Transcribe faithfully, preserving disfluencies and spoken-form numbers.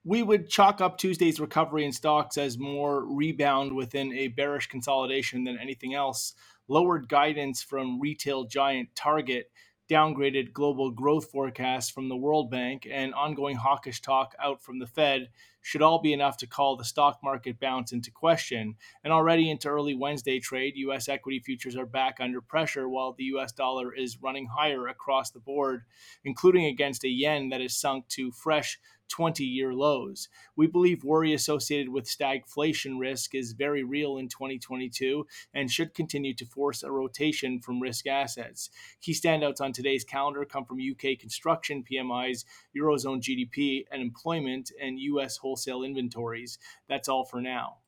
We would chalk up Tuesday's recovery in stocks as more rebound within a bearish consolidation than anything else. Lowered guidance from retail giant Target, downgraded global growth forecasts from the World Bank, and ongoing hawkish talk out from the Fed should all be enough to call the stock market bounce into question. And already into early Wednesday trade, U S equity futures are back under pressure while the U S dollar is running higher across the board, including against a yen that is sunk to fresh twenty year lows. We believe worry associated with stagflation risk is very real in twenty twenty-two and should continue to force a rotation from risk assets. Key standouts on today's calendar come from U K construction P M Is, Eurozone G D P and employment, and U S wholesale inventories. That's all for now.